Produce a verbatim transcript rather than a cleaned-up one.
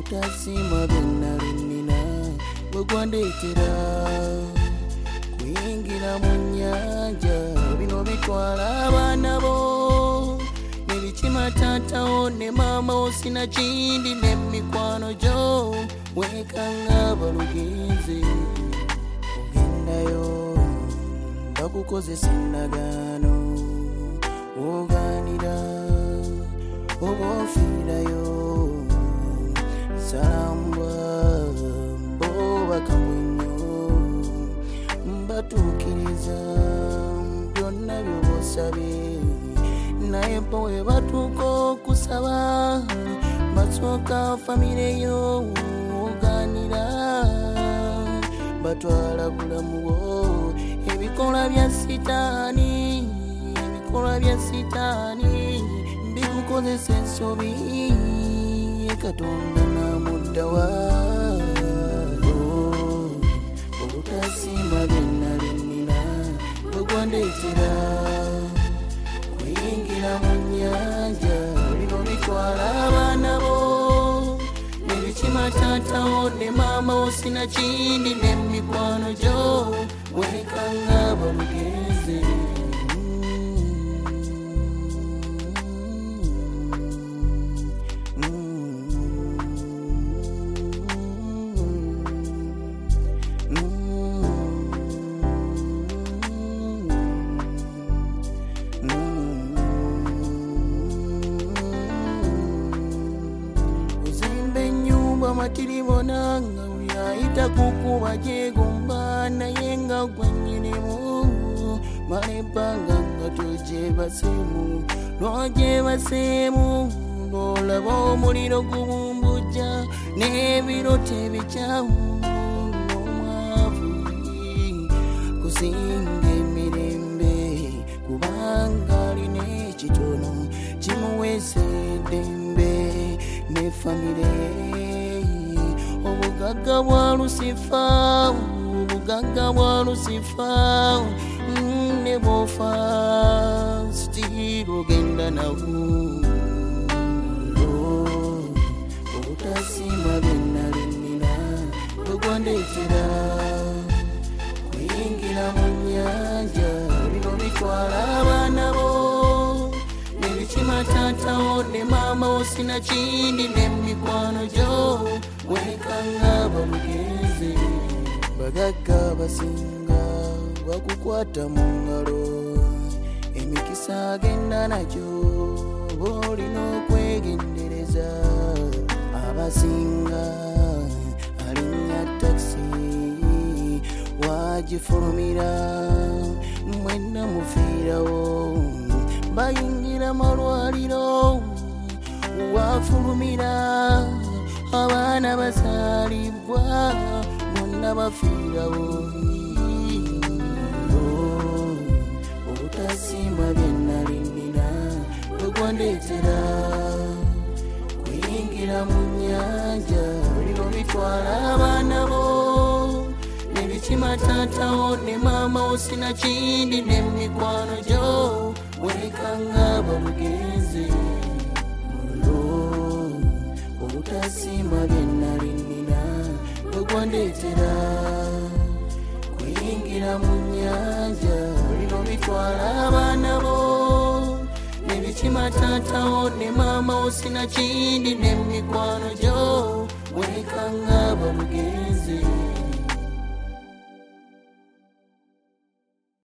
obutasima byennali nnina bwe gwandetera kuyingira mu nnyanja bino bitwala abaana bo ne bikima taatawo ne maama wo sina kindi n'emikwano gyo weekanga balugenze ogendayo bakukozesa endagaano ogaanira oba ofiirayo salambwa bobakamwenyo mbatuukiriza byonna byobosabye naye bo we batuuka okusaba basooka famireyo ogaanira batwala bulamu bwo ebikola bya sitaani ebikola bya sitaani bikukozesa ensobi Katonda namuddawa obutasima byennali nnina bwe gwandetera kuyingira mu nnyanja bino bitwala abaana bo ne bikima taatawo ne maama wo sina kindi n'emikwano gyo weekanga bamugenze matiribona nga uliayita kukuba jegomba naye nga gwenyinemu malebanga nga tojebasemu lojebasemu olaba omuliro gubumbujja n'ebirote ebikyamu n'omwavu kusinga emirembe kubanga alina ekitono kimuweesa eddembe ne famire obugagga bwa Lusifa obugagga bwa Lusifa ne bofa sitiro genda nawo obutasima byennali nnina bwe gwandetera kuyingira mu nnyanja bino bitwala abaana bo ne bikima taatawo ne maama wo sina kindi n'emikwano gyo weekanga bamugenze bagagga basinga bakukwata mu ngalo emikisa agenda nagyo boolina okwegendereza abasinga alinnya takisi wagifulumira mwenna mufiirawo bayingira malwaliro wafulumira abaana basaalibwa bonna bafiirawo obutasima byennali nnina bwe gwandetera kuyingira mu nnyanja bino bitwala abaana bo ne bikima taatawo ne maama wo sina kindi n'emikwano gyo weekanga bamugenze obutasima byennali nnina bwe gwandetera kuyingira mu nnyanja bino bitwala abaana bo ne bikima taatawo ne maama wo sina kindi n'emikwano gyo